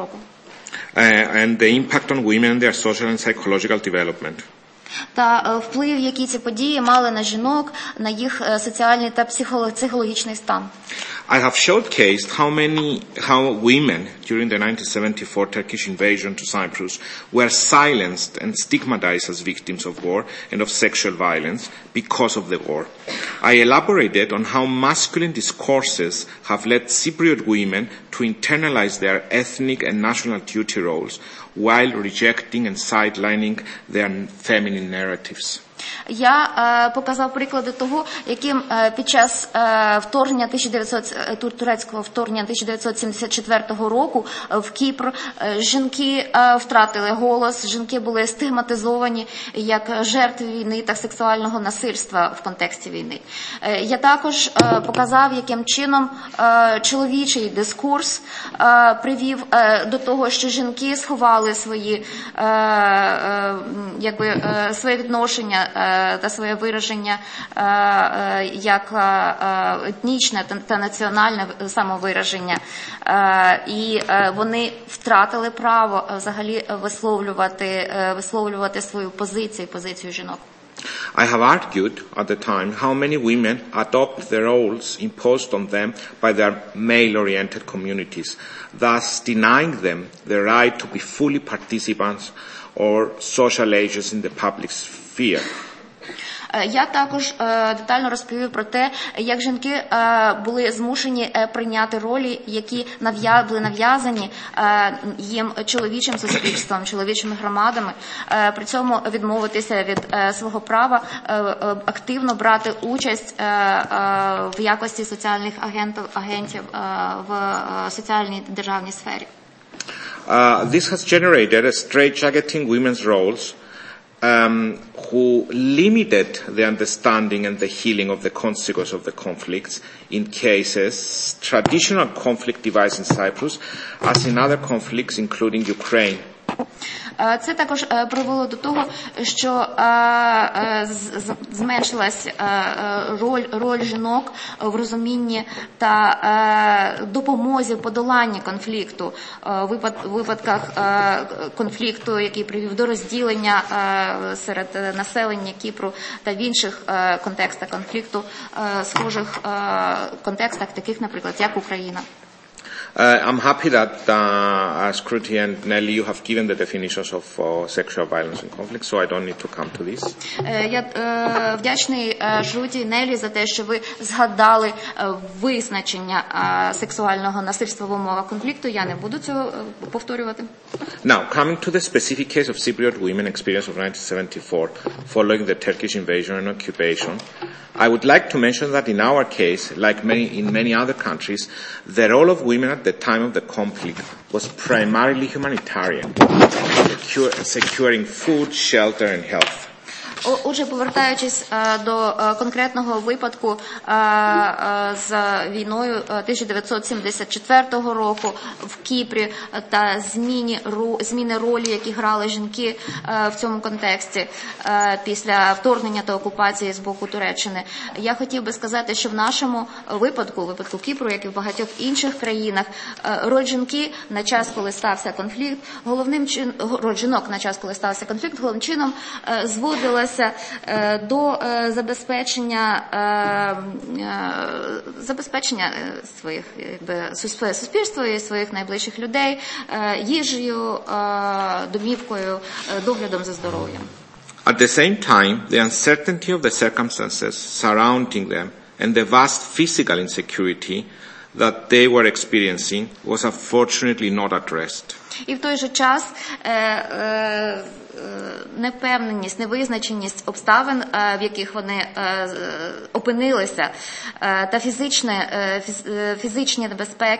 And the impact on women and their social and psychological development. Та вплив, які ці події мали на жінок, на їх соціальний та психологічний стан. I have showcased how women during the 1974 Turkish invasion to Cyprus were silenced and stigmatized as victims of war and of sexual violence because of the war. I elaborated on how masculine discourses have led Cypriot women to internalize their ethnic and national duty roles while rejecting and sidelining their feminine narratives. Я показав приклади того, яким під час турецького вторгнення 1974 року в Кіпр жінки втратили голос, жінки були стигматизовані як жертви війни та сексуального насильства в контексті війни. Я також показав, яким чином чоловічий дискурс привів до того, що жінки сховали своє відношення та своє вираження як етнічне та національне самовираження. І вони втратили право взагалі висловлювати свою позицію жінок. I have argued at the time how many women adopt the roles imposed on them by their male-oriented communities, thus denying them the right to be fully participants or social agents in the public sphere. Я також детально розповів про те, як жінки були змушені прийняти ролі, які були нав'язані їм чоловічим суспільством, чоловічими громадами, при цьому відмовитися від свого права активно брати участь в якості соціальних агентів в соціальній державній сфері. This has generated a straitjacketing women's roles who limited the understanding and the healing of the consequences of the conflicts in cases traditional conflict device in Cyprus as in other conflicts including Ukraine. Це також привело до того, що зменшилась роль жінок в розумінні та допомозі в подоланні конфлікту, в випадках конфлікту, який привів до розділення серед населення Кіпру та в інших контекстах конфлікту, схожих контекстах, таких, наприклад, як Україна. I'm happy that Skruti and Nelly, you have given the definitions of sexual violence and conflict, so I don't need to come to this. Я вдячний Жуді і Нелі за те, що ви згадали визначення сексуального насильства в умовах конфлікту. Я не буду цього повторювати. Now, coming to the specific case of Cypriot women experience of 1974 following the Turkish invasion and occupation, I would like to mention that in our case, like in many other countries, the role of women at the time of the conflict was primarily humanitarian, securing food, shelter and health. Отже, повертаючись до конкретного випадку з війною 1974 року в Кіпрі та зміни ролі, які грали жінки в цьому контексті після вторгнення та окупації з боку Туреччини, я хотів би сказати, що в нашому випадку Кіпру, як і в багатьох інших країнах, роль жінки на час, коли стався конфлікт, роль жінок на час, коли стався конфлікт, головним чином зводилася до забезпечення своїх суспільства і своїх найближчих людей їжею, домівкою, доглядом за здоров'ям. At the same time, the uncertainty of the circumstances surrounding them and the vast physical insecurity that they were experiencing was unfortunately not addressed. І в той же час непевненість, невизначеність обставин, в яких вони опинилися, та фізичні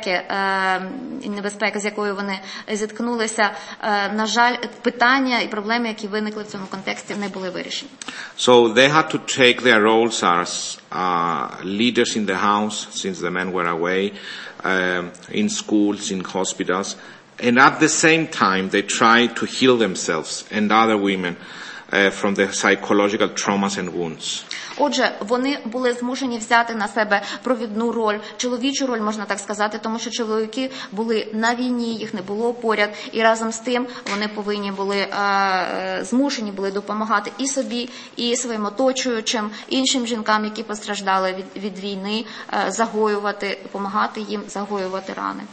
небезпеки, з якою вони зіткнулися, на жаль, питання і проблеми, які виникли в цьому контексті, не були вирішені. So they had to take their roles as leaders in the house, since the men were away, in schools, in hospitals. And at the same time, they tried to heal themselves and other women from the psychological traumas and wounds. Отже, вони були змушені взяти на себе провідну роль, чоловічу роль, можна так сказати, тому що чоловіки були на війні, їх не було поряд, і разом з тим вони повинні були, змушені були допомагати і собі, і своїм оточуючим, іншим жінкам, які постраждали від війни, допомагати їм загоювати рани.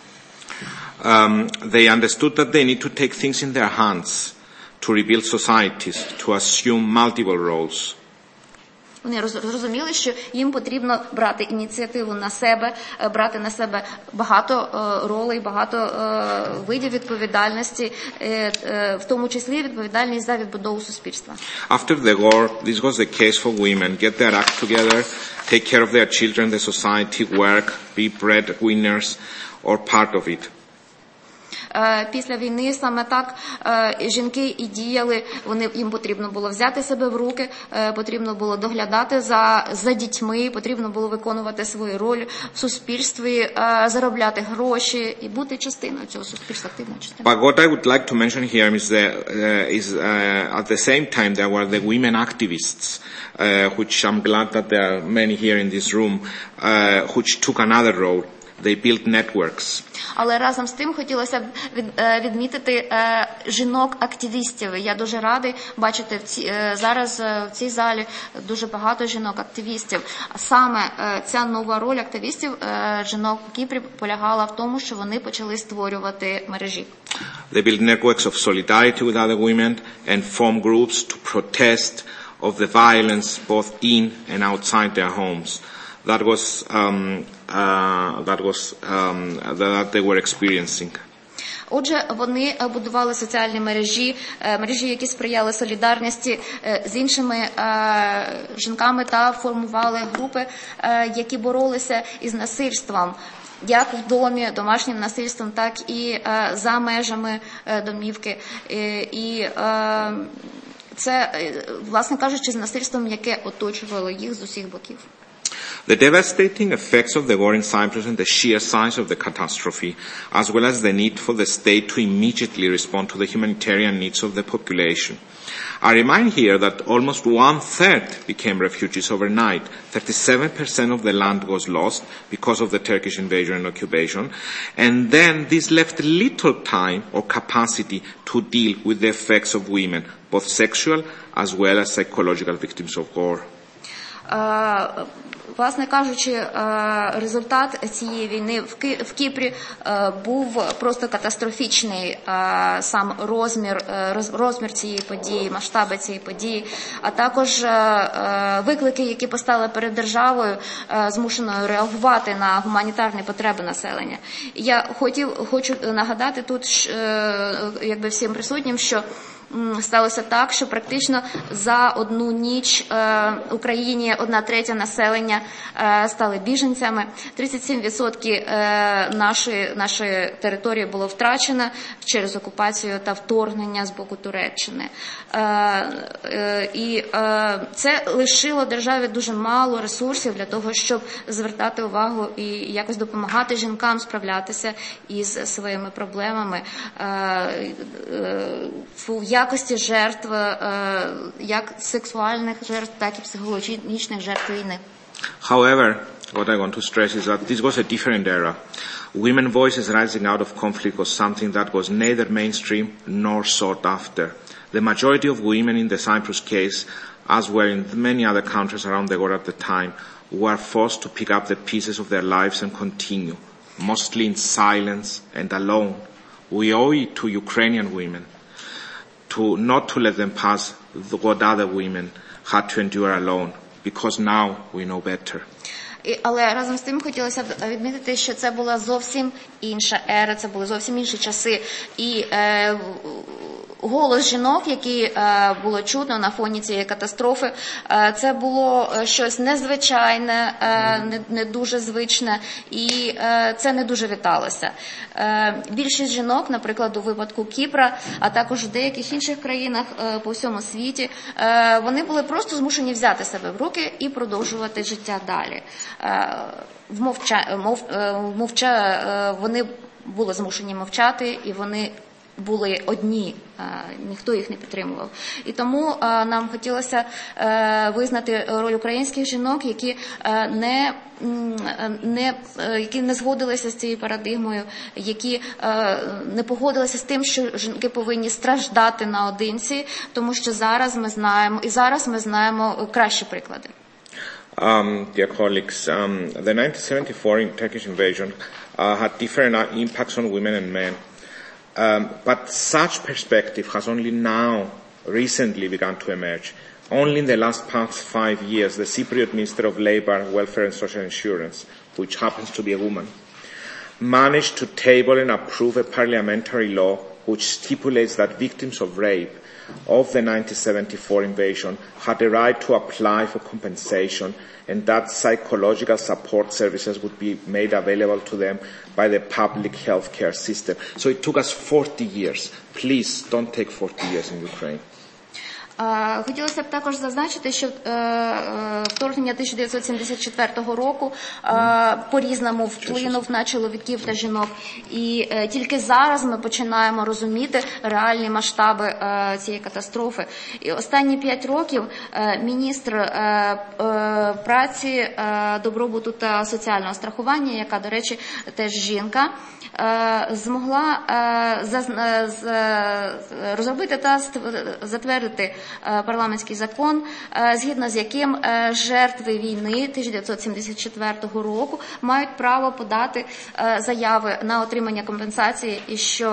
They understood that they need to take things in their hands to rebuild societies, to assume multiple roles. Вони розуміли, що їм потрібно брати ініціативу на себе, брати на себе багато ролей, багато видів відповідальності, в тому числі відповідальність за відбудову суспільства. After the war, this was the case for women. Get their act together, take care of their children, the society, work, be breadwinners or part of it. Після війни саме так жінки і діяли, їм потрібно було взяти себе в руки, потрібно було доглядати за дітьми, потрібно було виконувати свою роль в суспільстві, заробляти гроші і бути частиною цього суспільства, активною частиною. But what I would like to mention here is at the same time there were the women activists, which I'm glad that there are many here in this room, which took another role. They built networks. Але разом з тим хотілося б відмітити жінок-активістів. Я дуже радий бачити зараз в цій залі дуже багато жінок-активістів. Саме ця нова роль активістів жінок в Кіпрі полягала в тому, що вони почали створювати мережі. They built networks of solidarity with other women and formed groups to protest of the violence both in and outside their homes. That they were experiencing. Отже, вони будували соціальні мережі, які сприяли солідарності з іншими жінками та формували групи, які боролися із насильством як в домі домашнім насильством, так і за межами домівки. І це, власне кажучи, з насильством, яке оточувало їх з усіх боків. The devastating effects of the war in Cyprus and the sheer size of the catastrophe, as well as the need for the state to immediately respond to the humanitarian needs of the population. I remind here that almost 1/3 became refugees overnight. 37% of the land was lost because of the Turkish invasion and occupation. And then this left little time or capacity to deal with the effects of women, both sexual as well as psychological victims of war. Власне кажучи, результат цієї війни в Кіпрі був просто катастрофічний. Сам розмір цієї події, масштаби цієї події, а також виклики, які постали перед державою, змушеною реагувати на гуманітарні потреби населення. Я хочу нагадати тут, якби всім присутнім, що сталося так, що практично за одну ніч в Україні 1/3 населення стали біженцями. 37% нашої території було втрачено через окупацію та вторгнення з боку Туреччини. І це лишило державі дуже мало ресурсів для того, щоб звертати увагу і якось допомагати жінкам справлятися із своїми проблемами в якості жертв, як сексуальних жертв, так і психологічних жертв війни. However, what I want to stress is that this was a different era. Women's voices rising out of conflict was something that was neither mainstream nor sought after. The majority of women in the Cyprus case, as were in many other countries around the world at the time, were forced to pick up the pieces of their lives and continue, mostly in silence and alone. We owe it to Ukrainian women not to let them pass what other women had to endure alone, because now we know better. Але разом з тим хотілося б відмітити, що це була зовсім інша ера, це були зовсім інші часи. І голос жінок, який було чутно на фоні цієї катастрофи, це було щось незвичайне, не дуже звичне, і це не дуже віталося. Більшість жінок, наприклад, у випадку Кіпра, а також в деяких інших країнах по всьому світі, вони були просто змушені взяти себе в руки і продовжувати життя далі. Вони були змушені мовчати, і вони були одні, ніхто їх не підтримував. І тому нам хотілося визнати роль українських жінок, які не згодилися з цією парадигмою, які не погодилися з тим, що жінки повинні страждати наодинці, тому що зараз ми знаємо кращі приклади. Dear colleagues, the 1974 Turkish invasion had different impacts on women and men. But such perspective has only now recently begun to emerge. Only in the last past 5 years, the Cypriot Minister of Labour, Welfare and Social Insurance, which happens to be a woman, managed to table and approve a parliamentary law which stipulates that victims of rape of the 1974 invasion had a right to apply for compensation, and that psychological support services would be made available to them by the public healthcare system. So it took us 40 years. Please don't take 40 years in Ukraine. Хотілося б також зазначити, що вторгнення 1974 року по-різному вплинув на чоловіків та жінок. І тільки зараз ми починаємо розуміти реальні масштаби цієї катастрофи. І останні 5 років міністр праці, добробуту та соціального страхування, яка, до речі, теж жінка, змогла розробити та затвердити парламентський закон, згідно з яким жертви війни 1974 року мають право подати заяви на отримання компенсації, і що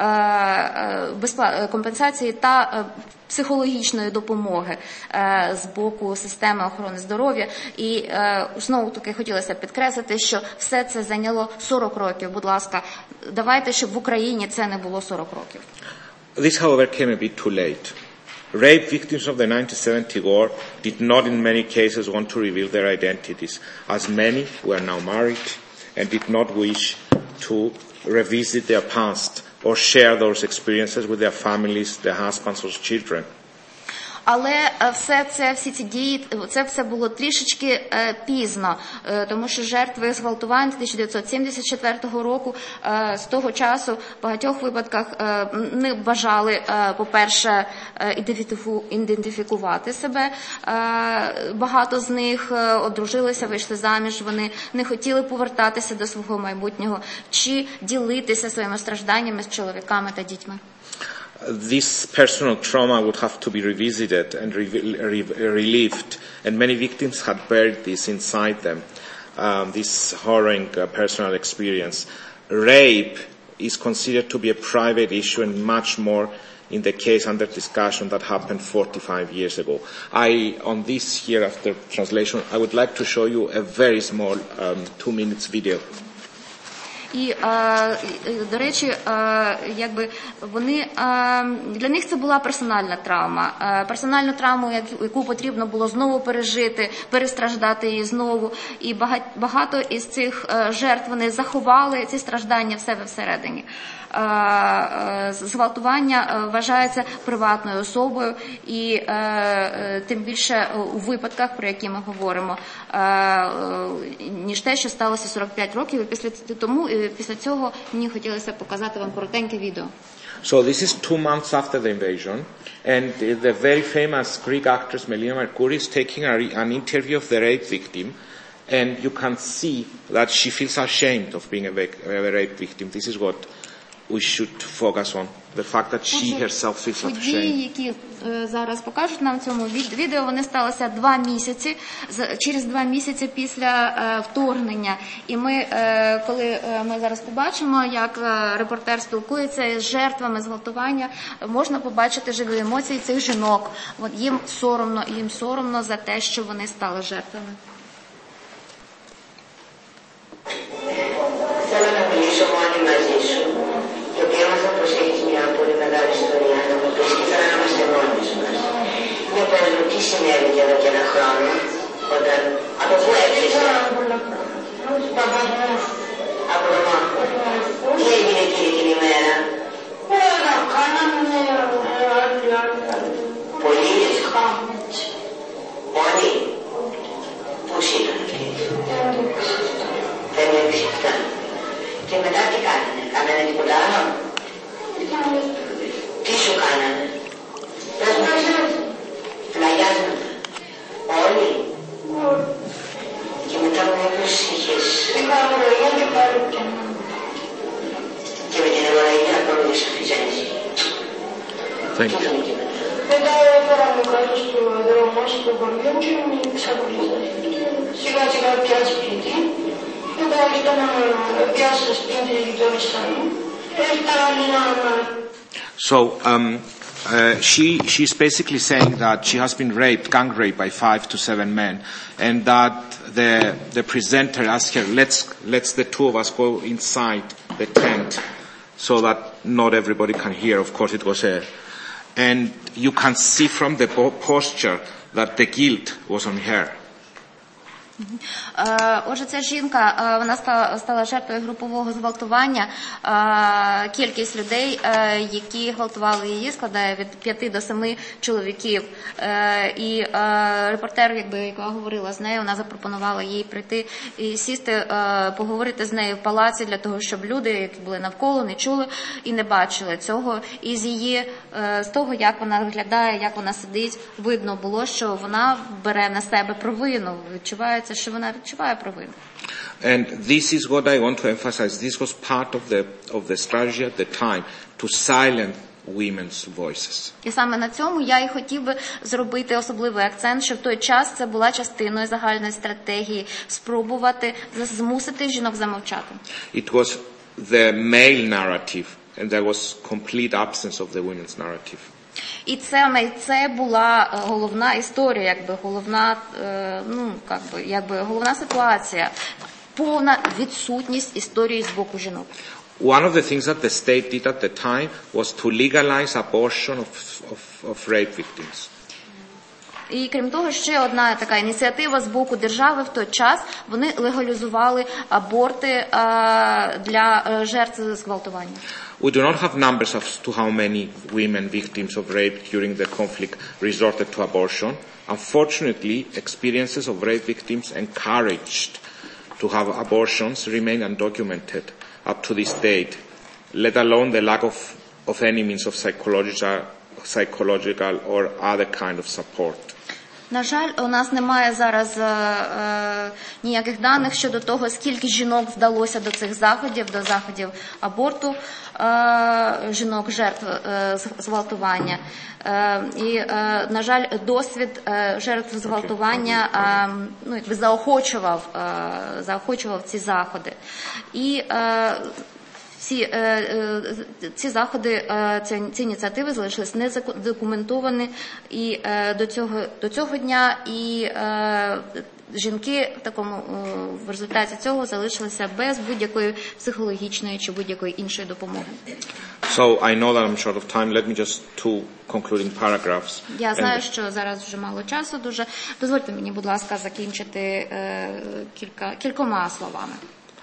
компенсації та психологічної допомоги з боку системи охорони здоров'я. І знову таки хотілося підкреслити, що все це зайняло 40 років. Будь ласка, давайте, щоб в Україні це не було 40 років. This, however, came a bit too late. Rape victims of the 1970 war did not in many cases want to reveal their identities, as many were now married and did not wish to revisit their past or share those experiences with their families, their husbands or children. Але всі ці дії, це все було трішечки пізно, тому що жертви зґвалтувань 1974 року з того часу в багатьох випадках не бажали, по-перше, ідентифікувати себе. Багато з них одружилися, вийшли заміж, вони не хотіли повертатися до свого майбутнього чи ділитися своїми стражданнями з чоловіками та дітьми. This personal trauma would have to be revisited and relived, and many victims had buried this inside them, this harrowing personal experience. Rape is considered to be a private issue and much more in the case under discussion that happened 45 years ago. On this here after translation, I would like to show you a very small 2 minutes video. І, до речі, якби вони, для них це була персональна травма. Персональну травму, яку потрібно було знову пережити, перестраждати її знову. І багато із цих жертв вони заховали ці страждання в себе всередині. Зґвалтування вважається приватною особою, і тим більше у випадках, про які ми говоримо, ніж те, що сталося 45 років. І після цього мені хотілося показати вам коротеньке відео. So this is 2 months after the invasion, and the very famous Greek actress Melina Mercouri is taking an interview of the rape victim, and you can see that she feels ashamed of being a rape victim. This is what we should focus on, the fact that she herself feels ashamed. Події, які зараз покажуть нам в цьому відео, вони сталися 2 місяці, через 2 місяці після вторгнення. І ми, коли ми зараз побачимо, як репортер спілкується з жертвами зґвалтування, можна побачити живі емоції цих жінок. Їм соромно за те, що вони стали жертвами. Τι συνέβη και εδώ και ένα χρόνο, όταν από πού έφυγε? Από το μάχο. Τι έγινε εκείνη την ημέρα? Κάναμε πολλοί. Όλοι. Πώς ήταν αυτοί? Δεν έπαιξε. Και μετά τι κάνανε? Κάνανε τίποτα άλλο? Τι σου κάνανε? Πλαγιάζονταν. Όλοι. Και μετά μου έπρεπε είχες. Και με την αιμορραγία πρόβλημα σου φυζένεις. Μετά έφεραμε κάτω στο δρόμο, στο χωριό και μου ξακολουθάει. Σιγά σιγά πιάσει σπίτι. Μετά ήρθα να πιάσει σπίτι γειτόνες μου. Ήρθα να... So, she's basically saying that she has been raped, gang raped by 5 to 7 men, and that the presenter asked her, let's the 2 of us go inside the tent so that not everybody can hear. Of course it was her. And you can see from the posture that the guilt was on her. Отже, ця жінка, вона стала жертвою групового зґвалтування. Кількість людей, які гвалтували її, складає від 5 до 7 чоловіків. І репортер, яка говорила з нею, вона запропонувала їй прийти і сісти, поговорити з нею в палаці для того, щоб люди, які були навколо, не чули і не бачили цього. І з того, як вона виглядає, як вона сидить, видно було, що вона бере на себе провину, відчуває, що вона відчуває провину. And this is what I want to emphasize. This was part of the strategy at the time to silence women's voices. І саме на цьому я і хотів би зробити особливий акцент, що в той час це була частиною загальної стратегії спробувати змусити жінок замовчати. It was the male narrative and there was complete absence of the women's narrative. І це була головна історія, головна, головна ситуація, повна відсутність історії з боку жінок. One of the things that the state did at the time was to legalize abortion of rape victims. І крім того, ще одна така ініціатива з боку держави в той час, вони легалізували аборти для жертв зґвалтування. We do not have numbers as to how many women victims of rape during the conflict resorted to abortion. Unfortunately, experiences of rape victims encouraged to have abortions remain undocumented up to this date, let alone the lack of any means of psychological or other kind of support. На жаль, у нас немає зараз ніяких даних щодо того, скільки жінок вдалося до цих заходів, до заходів аборту, жінок жертв зґвалтування. І, на жаль, досвід жертв зґвалтування заохочував ці заходи. І ці заходи, ці ініціативи залишились незадокументовані і до цього дня, і жінки в результаті цього залишилися без будь-якої психологічної чи будь-якої іншої допомоги. So I know that I'm short of time. Let me just two concluding paragraphs. Я знаю, що зараз вже мало часу дуже. Дозвольте мені, будь ласка, закінчити кількома словами.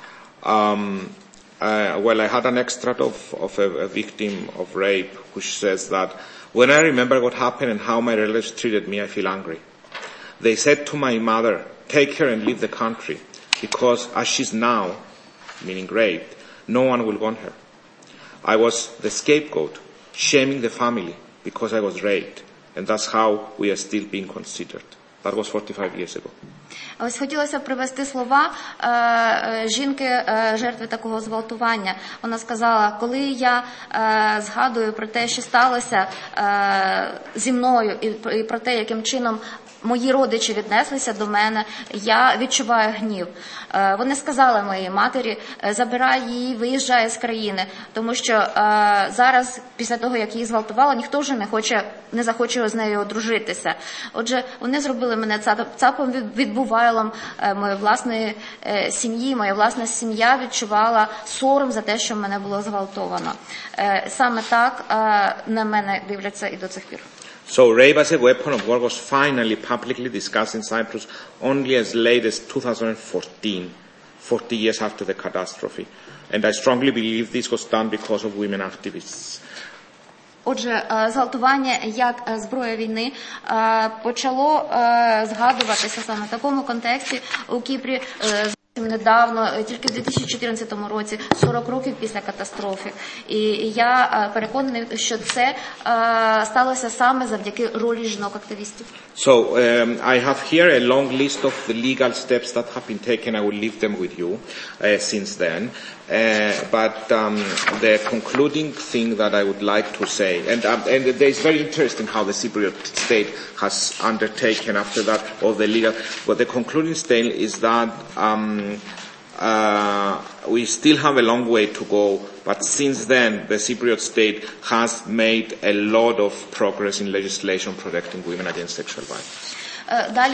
Well, I had an extract of a victim of rape which says that when I remember what happened and how my relatives treated me, I feel angry. They said to my mother, take her and leave the country because as she's now, meaning raped, no one will want her. I was the scapegoat, shaming the family because I was raped, and that's how we are still being considered. That was 45 years ago. Ось хотілося б привести слова жінки, жертви такого зґвалтування. Вона сказала, коли я згадую про те, що сталося зі мною, і про те, яким чином мої родичі віднеслися до мене, я відчуваю гнів. Вони сказали моїй матері, забирай її, виїжджай з країни, тому що зараз, після того, як її зґвалтували, ніхто вже не захоче з нею одружитися. Отже, вони зробили мене цапом відбувайлом моєї власної сім'ї. Моя власна сім'я відчувала сором за те, що мене було зґвалтовано. Саме так на мене дивляться і до цих пір. So rape as a weapon of war was finally publicly discussed in Cyprus only as late as 2014, 40 years after the catastrophe. And I strongly believe this was done because of women activists. Отже, зґвалтування як зброя війни почало згадуватися саме в такому контексті у Кіпрі недавно, тільки в 2014 році, 40 років після катастрофи. І я переконаний, що це сталося саме завдяки ролі жінок-активістів. So I have here a long list of the legal steps that have been taken. I will leave them with you since then. But the concluding thing that I would like to say, and it's very interesting how the Cypriot state has undertaken after that all the legal, but the concluding state is that we still have a long way to go, but since then the Cypriot state has made a lot of progress in legislation protecting women against sexual violence. Далі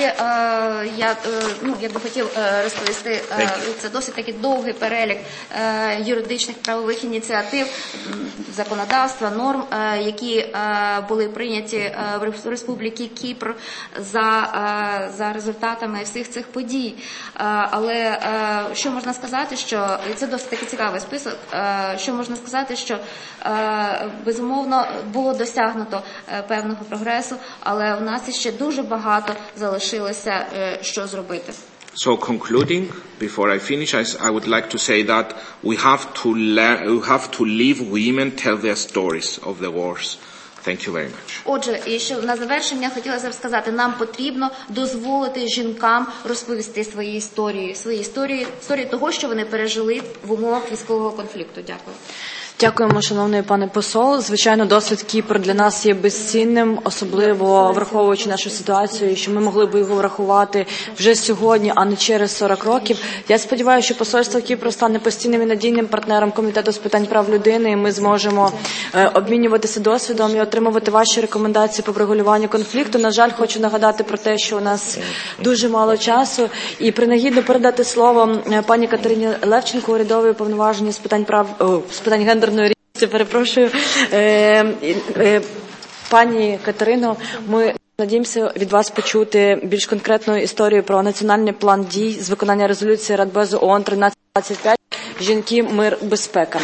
я би хотів розповісти, це досить такий довгий перелік юридичних правових ініціатив, законодавства, норм, які були прийняті в Республіці Кіпр за результатами всіх цих подій. Але що можна сказати, що, і це досить такий цікавий список, що можна сказати, що безумовно було досягнуто певного прогресу, але у нас ще дуже багато залишилося, що зробити. So concluding, before I finish, I would like to say that we have to leave women tell their stories of the wars. Thank you very much. Отже, і що на завершення хотілося б сказати, нам потрібно дозволити жінкам розповісти свої історії того, що вони пережили в умовах військового конфлікту. Дякую. Дякуємо, шановний пане посол. Звичайно, досвід Кіпру для нас є безцінним, особливо враховуючи нашу ситуацію, що ми могли б його врахувати вже сьогодні, а не через 40 років. Я сподіваюся, що посольство Кіпру стане постійним і надійним партнером Комітету з питань прав людини, і ми зможемо обмінюватися досвідом і отримувати ваші рекомендації по врегулюванню конфлікту. На жаль, хочу нагадати про те, що у нас дуже мало часу, і принагідно передати слово пані Катерині Левченко, урядовій уповноваженій з питань гендерної рівності, перепрошую. Пані Катерино, ми Надіємося від вас почути більш конкретну історію про національний план дій з виконання резолюції Радбезу ООН 1325 «Жінки, мир, безпека».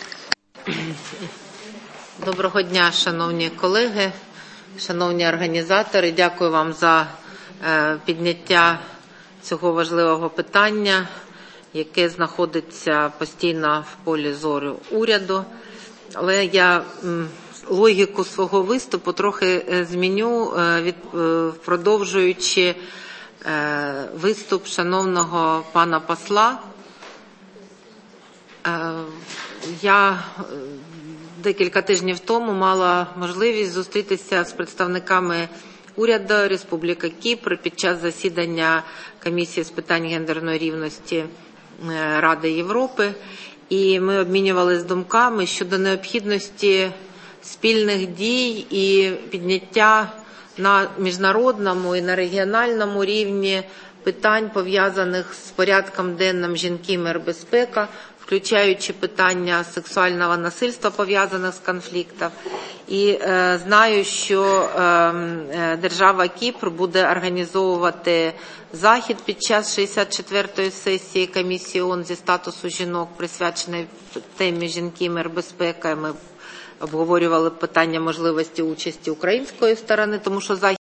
Доброго дня, шановні колеги, шановні організатори. Дякую вам за підняття цього важливого питання, яке знаходиться постійно в полі зору уряду. Але я логіку свого виступу трохи зміню, продовжуючи виступ шановного пана посла. Я декілька тижнів тому мала можливість зустрітися з представниками уряду Республіки Кіпр під час засідання Комісії з питань гендерної рівності Ради Європи. І ми обмінювалися думками щодо необхідності спільних дій і підняття на міжнародному і на регіональному рівні питань, пов'язаних з порядком денним «Жінки, мир, безпека», включаючи питання сексуального насильства, пов'язаних з конфліктом. І знаю, що держава Кіпр буде організовувати захід під час 64-ї сесії Комісії ООН зі статусу жінок, присвяченої темі «Жінки, мир, безпека». Ми обговорювали питання можливості участі української сторони, тому що захід